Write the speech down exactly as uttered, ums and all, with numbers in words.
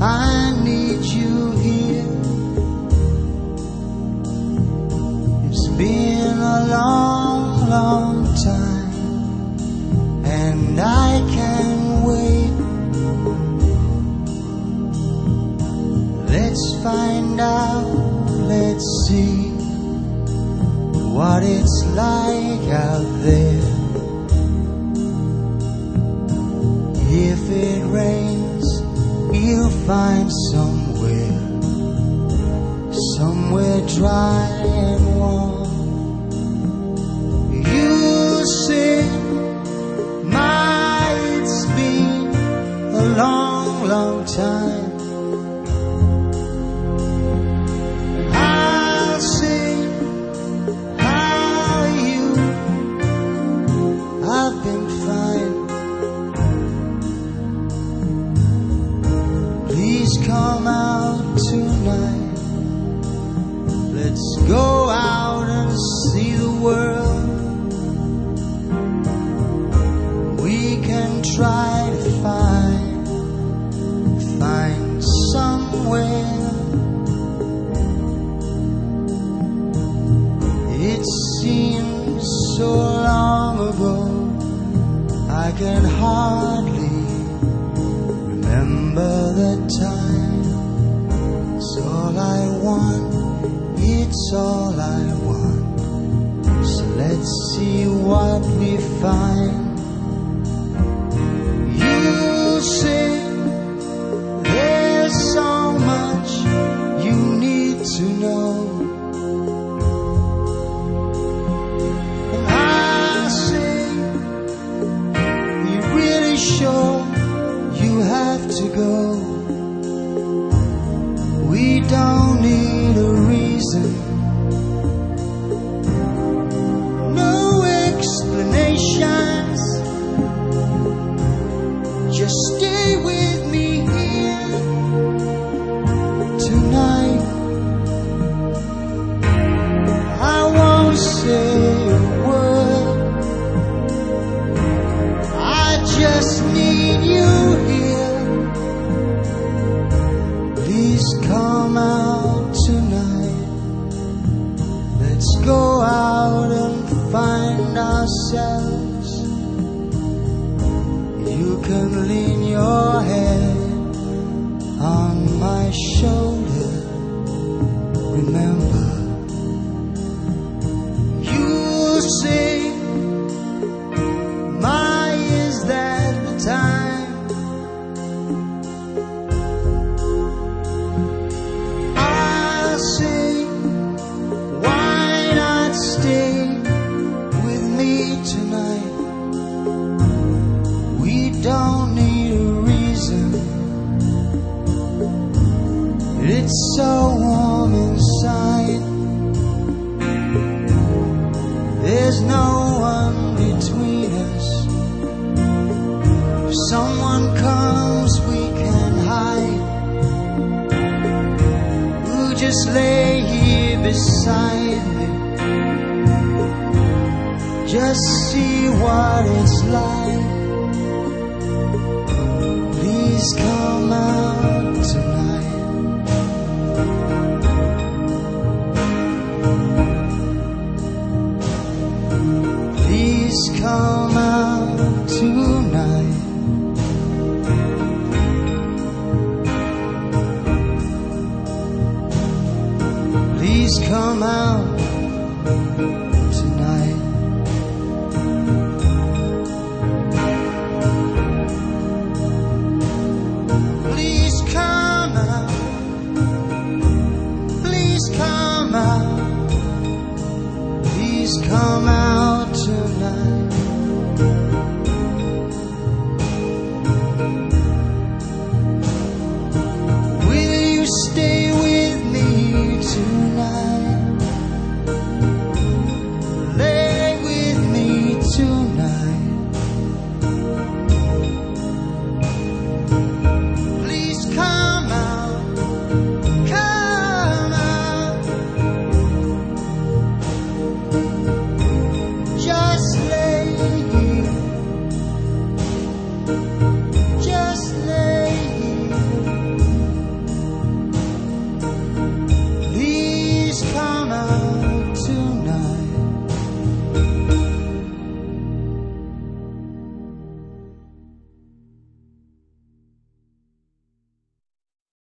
I need you here. It's been a long, long time, and I can't wait. Let's find out, let's see what it's like out there. If it rains, you'll find somewhere, somewhere dry and warm. You say, my, it's been a long, long time. I'll say, how are you? I've been fine. Please come out tonight. Let's go out and see the world. We can try to find, find somewhere. It seems so long ago, I can hardly remember the time. It's all I want, it's all I want. So let's see what we find. You say there's so much you need to know, and I say, you really sure you have to go? We don't need a reason, no explanations. Just stay with me here tonight. I won't say a word, I just need you here. Please come out tonight. Let's go out and find ourselves. You can lean your head on my shoulder. Remember, you say, my, is that the time? I'll say, why not stay with me tonight? We don't need a reason. It's so warm inside. There's no one between us. If someone comes, we can hide. We'll just lay here beside me. Just see what it's like. Please come out tonight. Please come out tonight. Please come out